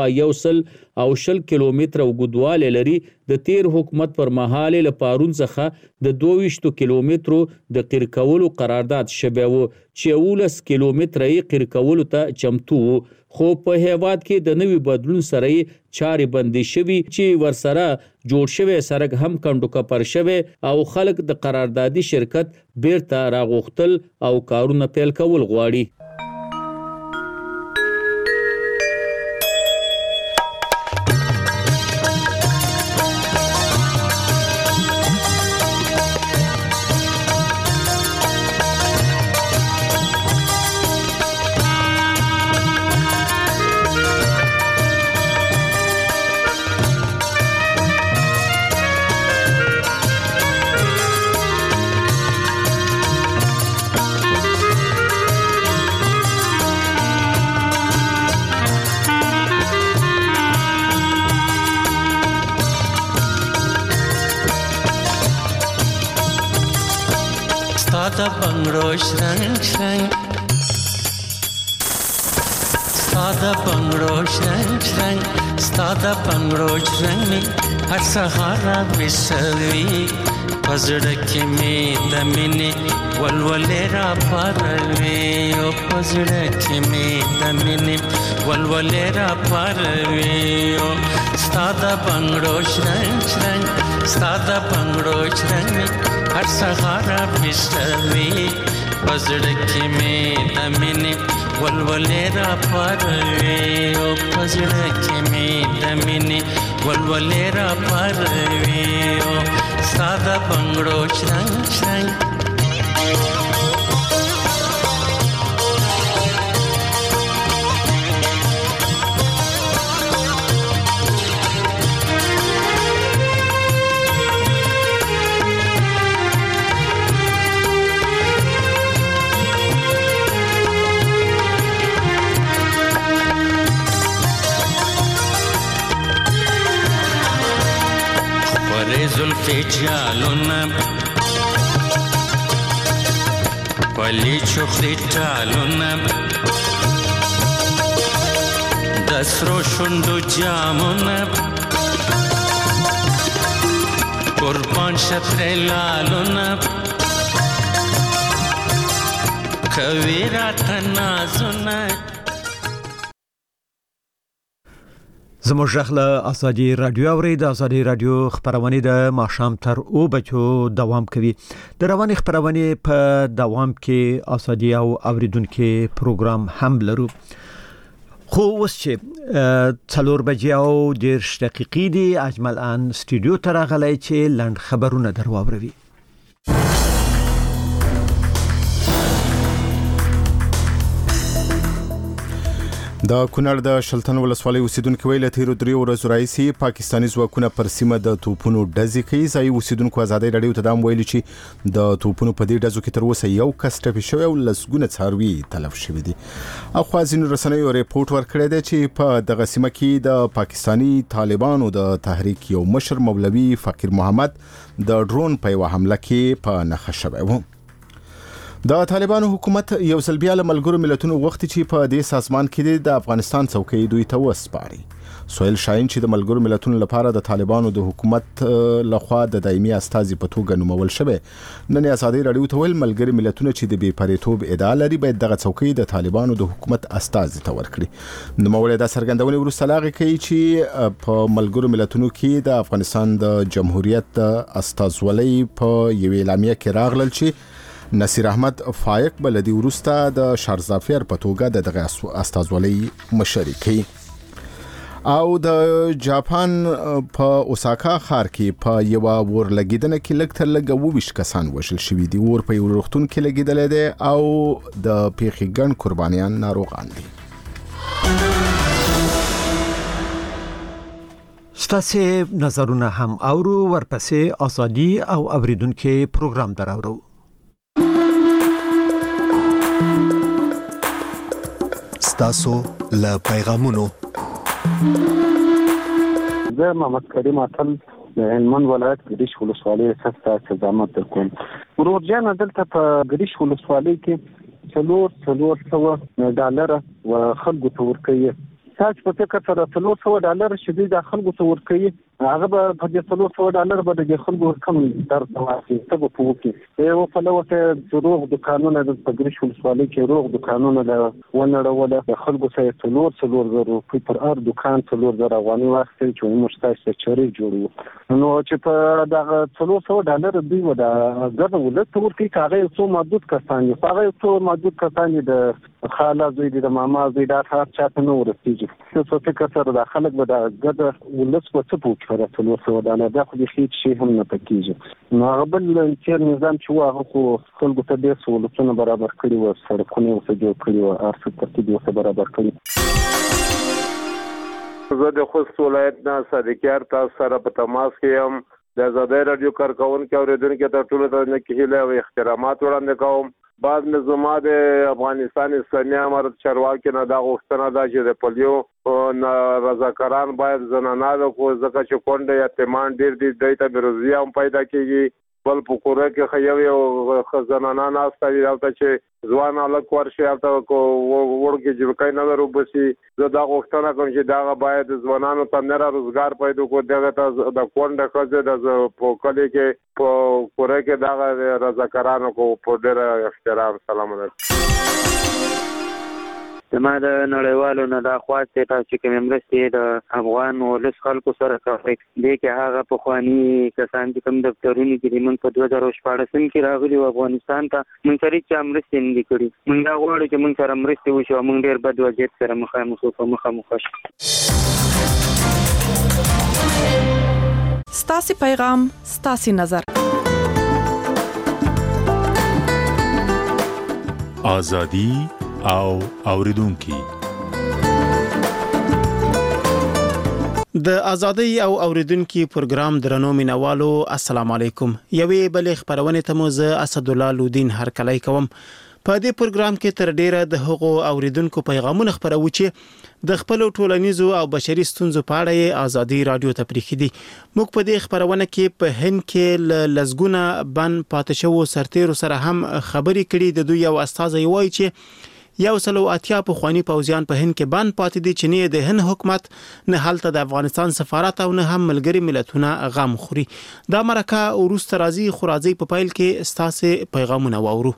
شاوخوا 100 کیلومتره اوږدوالی لري د تیر حکومت پر مهال له پارون څخه د 22 کیلومترو د قیر کولو قرارداد شوی و چې 19 کیلومتره یې قیر کولو ته چمتو و خو په هیواد کې د نوي بدلون سره چارې بندي شوي چې ورسره جوړ شوی سړک هم کندو کپر شوی او خلک د قراردادي شرکت بیرته راغوښتل او کارونه پیل کول غواړي. Stada bangro shrang shrang Stada bangro shrang shrang Stada bangro shrang Har sahara bisavi Pazdak mein damine walwalera parve O pazdak mein damine walwalera parve O Stada bangro shrang shrang Stada bangro shrang हर सहारा बिस्वी पजड़के में दमिने वलवलेरा परवे ओ पजड़के में दमिने वलवलेरा परवे ओ सादा बंगड़ो श्रंग श्रंग جالونه پلی چخری ټالونه د سرو شونډو جامونه قربان شتر لالونه کوي راته نازونه. زموږ غږ له ازادي رادیو اوري. د ازادي رادیو خبرونه د ماښام تر 2 بجو دوام کوي. د رواني خبرونه په دوام کې ازادي او اوریدونکو پروګرام هم لرو. خو اوس چې 4 بجې او 10 دقیقې دي اجمل ان سټوډیو ته راغلی چې لند خبرونه درواوروي. د کونړ د شلتن ولسوالۍ اوسیدونکو ویل تیر 3 ورځې راځي پاکستاني ځواکونه پر سیمه د توپونو ډزې کوي. ځای اوسیدونکو ازادي رادیو ته دا ویلي چې د توپونو په دې ډزو کې تر اوسه یو کس ټپي شوی او لسګونه څاروي تلف شوي دي. اخوا ځینو رسنیو ریپورت ورکړی دی چې په دغه سیمه کې د پاکستاني طالبانو د تحریک یو مشر مولوي فقیر محمد د ډرون په یو حمله کې په نښه شوی و. د طالبانو حکومت یو ځل بیا له ملګرو ملتونو غوښتي چې په دې سازمان کې د افغانستان څوکۍ دوی ته وسپاري. سهیل شاهین چې د ملګرو ملتونو لپاره د طالبانو د حکومت لخوا د دایمي استازي په توګه نومول شوی نن ازادي رادیو ته ویل ملګري ملتونه چې د بې پریتوب ادعا لري باید دغه څوکۍ د طالبانو د حکومت استازي ته ورکړي. نوموړی دا څرګندونه وروسته لاغې کوي چې په ملګرو ملتونو کې د افغانستان د جمهوریت استازولۍ په یو اعلامیه کې راغلل چې نصیر احمد فایق بلدی ورسته د شارزافیر په توګه دغه استازولۍ مشري کوي. او د جاپان په اوساکا ښار کې په یو ور لګیدنه کې لږ تر لږه 22 کسان وژل شوي دي. ور په یو روغتون کې لګیدل دي او د پیښې ګڼ قربانیان ناروغان دي. ستاسو نظرونه هم اورو ورپسې ازادي او اوریدونکو پروګرام دراورو. ستاسو له پیغامونو زه محمد کریم اتل د هلمند ولایت ګریش ولسوالۍ څخه استعدامات کوم. ورور جان دلته په ګریش ولسوالۍ کې $400 و خلکو ته ورکوي. تاسو په فکر سره $400 چې د خلکو ته ورکوي هغه به په دې $400 به د خلکو کم درد واسي ته په وکی یو په لوته روغ دکانونه د ګریش ولسوالۍ کې روغ دکانونه د ونړول د خلکو سره $400 پر هر دکان $400 افغاني واخلي چې موږ تاسو چاري جوړو. نو چې په دغه $400 دوی ودا ګرځو ولته ورکی کاغه څو محدود کسان د خاله زوی د ماما زوی د هر چاته نو ورسیږي. څه فکر سره د خلک به د ګډ ولس په څه پوښتنه $400 دا خو هیڅ شي هم نه پکېږي. نو هغه بل چې نظام چې هغه خو خلکو ته د سہولتونو برابر کړي و سړکونه او جوړ کړي و ارڅ ترتیب یې برابر کړي. زه د خوست ولایت نه صادقیار تاسو سره په تماس کې یم. د ازادي رادیو کارکونکو اوریدونکو ته ټول ته هیله او احترامات وړاندې کوم. بعد نظام د افغانستان اسلامي امارت چارواکي نه دا غوښتنه ده چې د پولیو رضاکاران باید زنانه کو ځکه چې کونډه یتیمان ډیر دي دایته بیروزي هم پیدا کیږي. بل په کوره کې خیو یو خزانانه ناسته دی او چې ځوان الک ورشي او ورګي جوړکای نه ورو بسي. زه دا غوښتنه کوم چې دا باید ځوانانو ته نه روزګار پیدا کو دغه ته د کونډه خزه د پوکلې کې په کوره کې دا رضاکارانو کو په ډېر احترام. سلام علیکم. زما د نړیوالو نه دا خواسته تاسو چې کوم مرستې د افغان ولس خلکو سره کوي دې کې هغه په خواني کسان چې کوم دفترونه کې موږ په 2014 کې راغلي و افغانستان ته موږ سره چې مرستې نه کړې. موږ دا غواړو چې موږ سره مرستې وشي. موږ ډېر بد وضعیت سره مخامخ شو. ستاسو پیغام ستاسو نظر ازادي او اوریدونکو. د ازادي او اوریدونکو پروګرام درنو مینوالو السلام علیکم. یوې بلې خبرونه ته مو زه اسد الله لودین هرکلی کوم. په دې پروګرام کې تر ډیره د هغو اوریدونکو پیغامونه خبرو چې د خپل ټولنیزو او بشري ستونزو په اړه آزادي رادیو ته پریښي دي. موږ په دې خبرونه کې په هند کې لزګونه بن پاتې شو سرتیرو سره هم خبرې کړي. د دوی یو استازی وایي چې 180 پخوانی پوځیان په هند کې بن پاتې دي چې نه د هند حکومت نه هلته د افغانستان سفارت او نه هم ملګری ملتونه غم خوري. دا مرکه ورسته راځي خو راځي په پایل کې ستاسو پیغامونه واورو.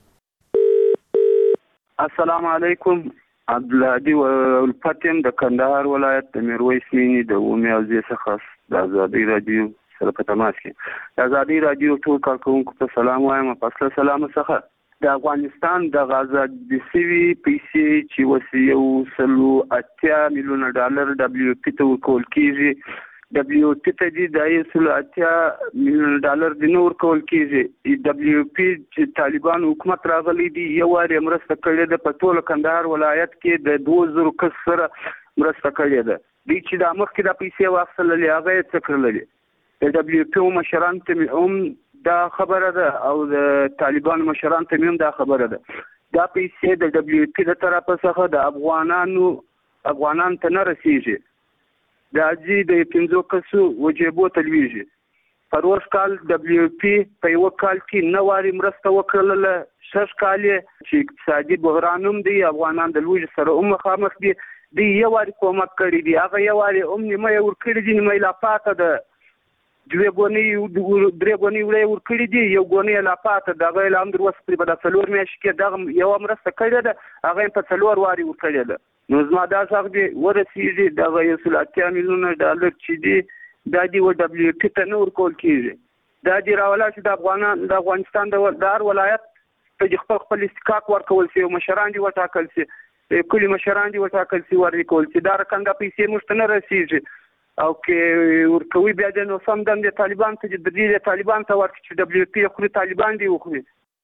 السلام علیکم. عبدالهادي ولفتم د کندهار ولایت د میرویس مینی د اومي اوزي څخه د آزادي رادیو سره په تماس کې. د آزادي رادیو ټول کارکونکو ته سلام وایم. په سلام څخه د افغانستان د غزا د سوي پیسې چې وسیو 180 میلیون ډالر WFP ته ورکول کیږي. WFP ته د 180 میلیون ډالر د نور کول کیږي. WFP چې طالبان حکومت راغلي دي یو واري مرسته کړې ده په ټول کندهار ولایت کې د 2000 کس سره مرسته کړې ده. د چې د مخ کې د پیسې واخللې هغه څه کړلې. د WFP مشران ته دا خبره ده او د طالبان مشران ته هم دا خبره ده. دا پیسې د WFP د طرفه څخه د افغانان ته نه رسیږي. د اجي د 15 کسو وجيبو تلويږي. پروس کال WFP په یو کال کې نواري مرسته وکړله. شش کال چې اقتصادي بحرانوم دی افغانان د لوی سره مخامخ دي. د یو واري کومک کړی دی. هغه یو واري نیمه ور کړی دي نیمه لا پاته ده. درې غونې وړې ور کړی دي. یو غونې لا پاته د غیل امر وسپری په 4 میاشتې کې دغه یو مرسته کړې ده. هغه په 4 واري ور کړی ده. نو زما دا څنګه دی ورسیږي د 180 میلیون ډالر چې دی د دی WFP ته نور کول کیږي. دا دی راولا چې د افغانستان د هر ولایت ته خپل استحقاق ورکول شي. مشران دي وټاکل شي. کلی مشران دي وټاکل شي ورکول شي. دا رقم د پیسې مشتنه رسیږي. او کې ورکوي بیا د نو سم د طالبان ته د دې طالبان ته ورکړي چې WFP خو طالبان دی وخوري.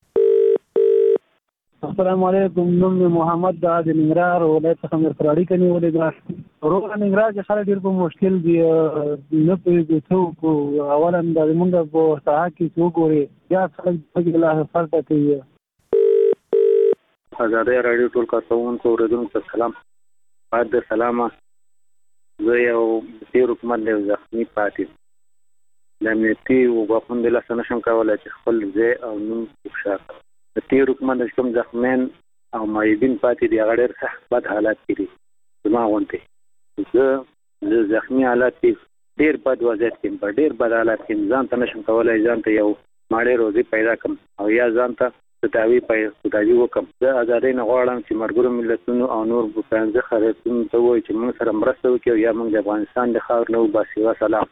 السلام علیکم. نوم محمد د ننګرهار ولایت څخه مرفراړي کني ولې دا روغ ننګرهار چې خلک ډېر په مشکل دي نه پوهېږي څوک اولا د موږ په ساحه کې څوک وري یا خلک په لا فرض کوي. آزادي رادیو ټول کارکونکو اوریدونکو ته سلام. بعد سلامه زه یو تیر حکومت له ځخمي پاتې د امنیتي وګړو د لاسه نشم کولای چې خپل ځای او نوم افشا کړم. د تیر حکومت د کوم ځخمین او مایدین پاتې دي هغه ډېر سخت بد حالات دي. زما غونډې زه د ځخمي حالات ډېر بد وضعیت کې په ډېر بد حالات کې ځان ته نشم کولای ځان ته یو ماړې روزي پیدا کړم او یا ځان ته تداوی وکم. زه آزادۍ نه غواړم چې مرګرو ملتونو او نور بوتانځه خلکونو ته وایي چې موږ سره مرسته وکړي یا موږ د افغانستان د خاور نه وباسي. سلام.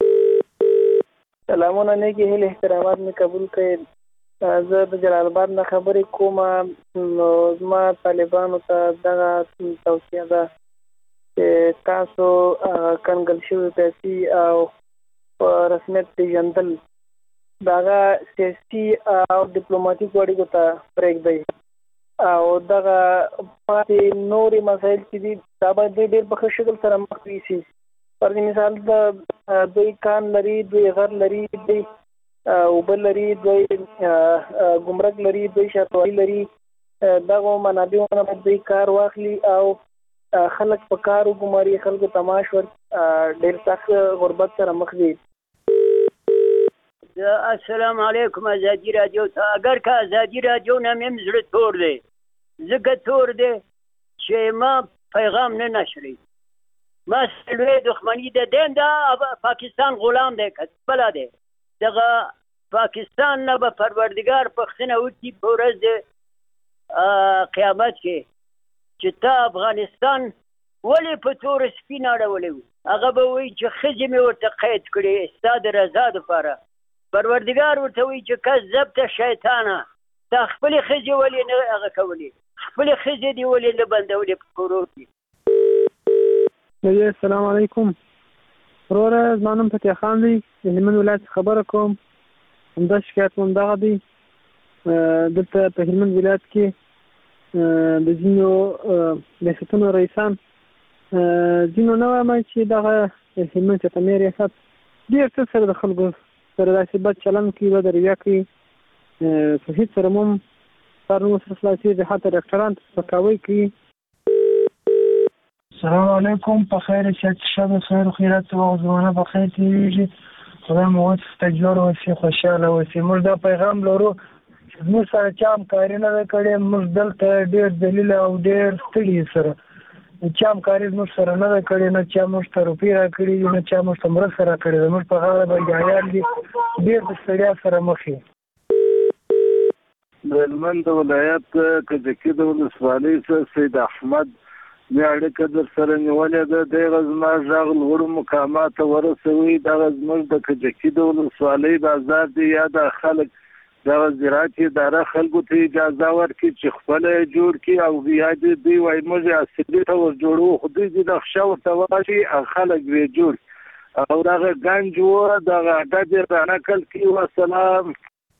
سلامونه نیکی هیله احترامات می قبول کړئ. زه د جلال آباد نه خبرې کوم. نو زما طالبانو ته دغه توصیه ده چې تاسو کنګل شوي پیسې او په رسمیت پیژندل دغه سیاسي او ډیپلوماټیک اړیکو ته پرېږدئ او دغه پاتې نورې مسایل چې دي دا باید ډېر په ښه شکل سره مخ یوسي. پر مثال د دوی کان لري دوی غر لري دوی اوبه لري دوی ګمرک لري دوی شاتوالي لري. دغه منابعونه باید دوی کار واخلي او خلک په کار وګماري. خلکو تماش ور ډېر سخت غربت سره مخ دي. السلام علیکم. آزادی رادیو ته اگر که آزادی رادیو نه مې زړه تور دی ځکه تور دی چې ما پیغام نه نشري. ما سلوی دښمني د دین دا پاکستان غلام دی کتبله دی. دغه پاکستان نه به پروردگار پښتنه وکړي په ورځ د قیامت کې چې تا افغانستان ولې په تور سپین اړولی وو. هغه به وایي چې ښځې مې ورته قید کړې ستا د رضا دپاره. پروردگار ورته وایي چې کذبت شیطانه تا خپلې ښځې ولې نه هغه کولې خپلې ښځې دې ولې نه بندولې په کورو کې. السلام علیکم. وروره زما نوم فتح خان دی. د هلمند ولایت خبره کوم. همدا شکایت مو همدغه دی. دلته په هلمند ولایت کې د ځینو ریاستونو رئیسان ځینو نه وایم چې دغه هلمند چتمې ریاست ډېر څه سره د خلکو سره داسې بد چلند کوي بد رویه کوي. په هېڅ سره مو کارونه سره خلاصي د حتی ډاکټران سپکاوي کوي. السلام علیکم، په خیر چې شب خیر و خیرات او زمانه په خیر تیریږي. خدای مو ته جوړ اوسې، خوشاله اوسې. موږ دا پیغام لرو چې موږ سره چا همکاري نه ده کړې. موږ دلته ډېر ذلیل او ډېر ستړي سره چا همکاري زموږ سره نه ده کړې، نه چا موږ ته روپۍ راکړي دي، نه چا موږ ته مرسته راکړې ده. موږ په غاړه باندې عیال دي، ډېر د ستړیا سره مخ یو. د هلمند ولایت کجکي د ولسوالۍ څخه سید احمد مې اړیکه در سره نیولې ده. دغه زما غږ لوړو مقامات ته ورسوي. دغه زموږ د کجکي د ولسوالۍ بازار دی یا د خلک دغه زراعت اداره خلکو ته اجازه ورکړي چې خپل جوړ کړي او یا دې دوی وایي موږ اصلي ته ور جوړو، خو دوی د نقشه ورته واشي او خلک یې جوړ او دغه ګنج و دغه ډډې رانقل کړي. وسلام.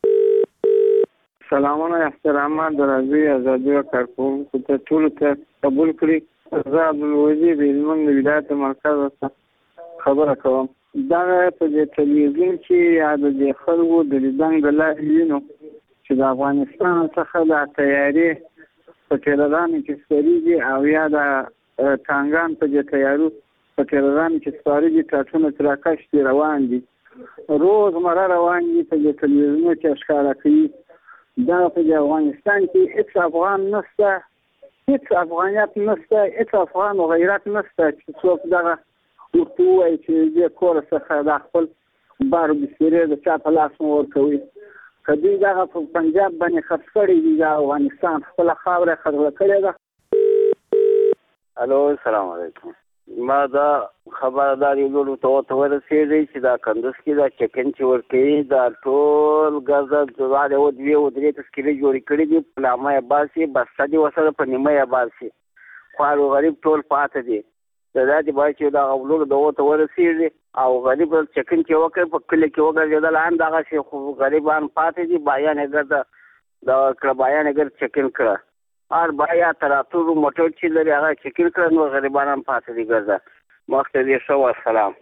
سلامونه احترامات درازي ازادي او کارکوونکو ته ټولو ته قبول کړي. زه عبدالوزیر د هلمند ولایت مرکز څخه خبره کوم. دا په دې تلویزیون کې یا د دې خلکو د لیدنګ د لارې وینو چې د افغانستان څخه د تیاري په ټیررانو کې سپریږي او یا د ټانګان په دې تیارو په ټیررانو کې سپارېږي، ټاټونه تر آکاش روان دي، روزمره روان دي. په دې تلویزیونو کې ښکاره کوي دا په افغانستان کې هیڅ افغان نشته، هیڅ افغانیت نشته، هیڅ افغان و غیرت نشته چې څوک دغه ورته ووایي چې دې کور څخه د خپل بار بسترې د چا په لاس مو ورکوي. که دوی دغه په پنجاب باندې خرڅ کړي دي، د افغانستان خپله خاوره خرڅه کړې ده. الو السلام علیکم. ما دا خبردار یو ته ورسېدی چې دا کندوز کې دا چکن چې ورکوي دا ټول ګزه د یو دوې او درې تسکیلې جوړې کړي دي، په لامه یې باسي، بسته دي ورسره په نیمه یې باسي، خوار و غریب ټول پاته دي. د داسې باید چې دا غولو د ته ورسېږي او غریب چکن چې وکړي په کلي کې وګرځېدل هم دغسې، خو غریبان پاتې دي. بایان یې ګرده د کړه، بایان یې ګرد چکن کړه، هر بایا تر اتو موټر چې لري هغه چکن کړه، نو غریبان هم پاتې دي ګرده. مخته دې ښه والسلام.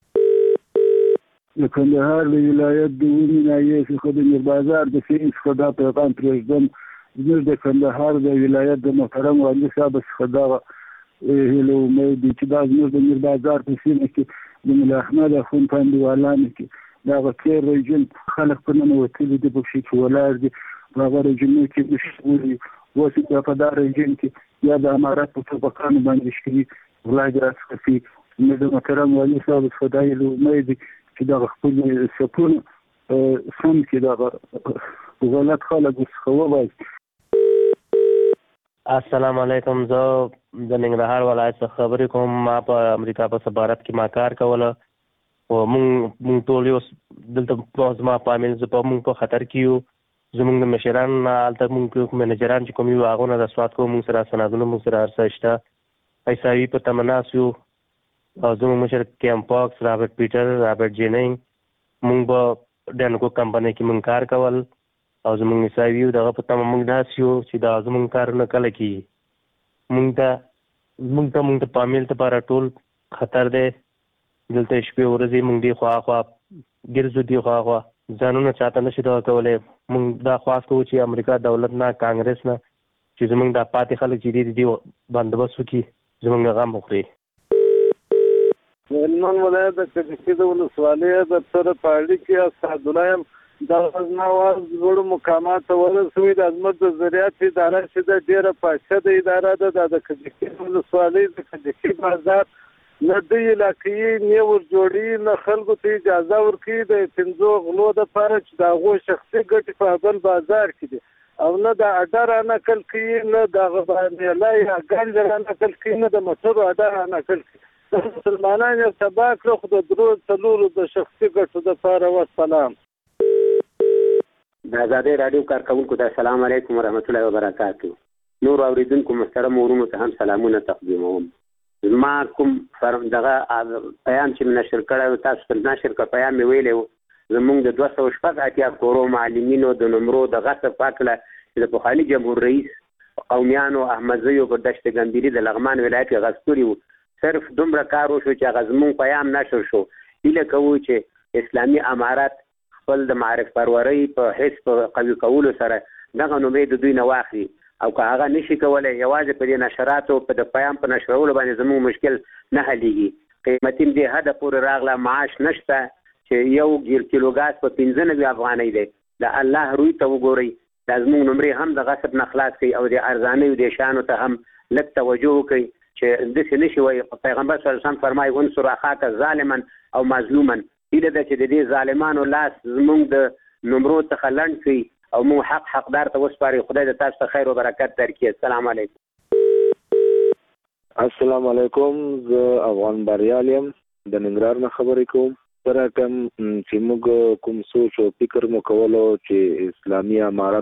د کندهار د ولایت د ونې ناحیې څخه د میربازار د سیند څخه دا پیغام پرېږدم. زموږ د کندهار د ولایت د محترم والي صاحب څخه دغه هیله امید دي چې دا زموږ د میربازار په سیمه کې د ملا احمد اخوند په انډیوالانو کې دغه تېر رژیم خلک په ننوتلي دي، پکښې چې ولاړ دي په هغه رژیمونو کې مشغول. اوس په دا رژیم کې یا د امارت په ټوپکانو باندې شکري غلا دې راڅخه سي. زموږ د محترم والي صاحب څخه دا هیله امید دي چې دغه خپل سپونه سم کې دغه غلط خلک ورڅخه وباسي. السلام علیکم. زه د ننګرهار ولایت څخه خبرې کوم. ما په امریکا په سفارت کې ما کار کوله او موږ ټول یو دلته زما فامیل زه په موږ په خطر کې یو. زموږ د مشران هلته موږ منیجران چې کوم یو هغونه د سواد کوو، موږ سره سندونه موږ سره هر څه شته. پیساوي په تمه ناست یو او زموږ مشر کیم پاکس، رابرټ پیټر، رابرټ جیننګ، موږ په ډینکو کمپنۍ کې موږ کار کول او زموږ نصابي یو دغه په تمه موږ داسې یو چې دا زموږ کارونه کله کېږي. موږ ته فامیل لپاره ټول خطر دی. دلته شپې ورځې موږ دې خواخوا ګرځو، دې خواخوا ځانونه چاته نشي دغه کولی. موږ دا خواست کوو چې امریکا دولت نه، کانګرس نه، چې زموږ دا پاتې خلک چې دي دې بندوبست وکړي، زموږ غم وخوري. د هلمند ولایت د کجکي د ولسوالۍ د سره په اړیکې کې اسعدالله یم دغه زما واز لوړو مقامات ته ورسوي. د زموږ د زراعت اداره چې ده ډېره فاسده اداره ده. دا د کجکي ولسوالۍ د کجکي بازار نه دوی علاقې نه ور جوړي، نه خلکو ته اجازه ورکوي د 5 غلو دپاره چې د هغو شخصي ګټې په بل بازار کې دي، او نه د اډه رانقل کوي، نه د هغه میله یا ګنج رانقل کوي، نه د موټرو اډه رانقل کوي. مسلمانان یې تباه کړه، خو د 3 د شخصي ګټو دپاره. وسلام. د ازادۍ راډیو کارکوونکو ته السلام علیکم ورحمت الله وبرکاتو. نور اوریدونکو محترم ورونو ته هم سلامونه تقدیموم. ما کوم دغه پیام چې نشر کړی، تاسو ته نشر کړ پیام مې ویلی و، زمونږ د 280 کورو معلمینو د نمرو د غصب په هکله چې د پخواني جمهور رئیس قومیانو احمدزیو په دشت ګمبیري د لغمان ولایت کې غصب کړي وو. صرف دومره کار وشو چې هغه زمونږ پیام نشر شو. هیله کوو چې اسلامي امارت خپل د معرف پرورۍ په حس په قوي کولو سره دغه نومې د دوی نه واخلي او که هغه نشي کولای یوازې په دې نشراتو په د پیام په نشرولو باندې زموږ مشکل نه حلیږي. قیمتي دې حد پورې راغله معاش نشته چې یو کیلو غاز په 95 افغانۍ دی. د الله روی ته وګورئ، د زموږ نمرې هم د غصب نه خلاص کړي او د ارزانۍ د شانو ته هم لږ توجه وکړي چې داسې نشي وایي. پیغمبر صلی الله علیه وسلم فرمایي انصر اخاک ظالما او مظلوما. هیله ده چې د دې ظالمانو لاس زموږ د نمرو څخه لنډ کړي او مو حقدار ته وسپاري. خدای د تاسو ته خیر او برکت درکړي. السلام علیکم. السلام علیکم. زه افغان بریال یم، د ننګرهار نه خبرې کوم. سره کوم چې موږ کوم سوچ او فکر مو کولو چې اسلامي امارت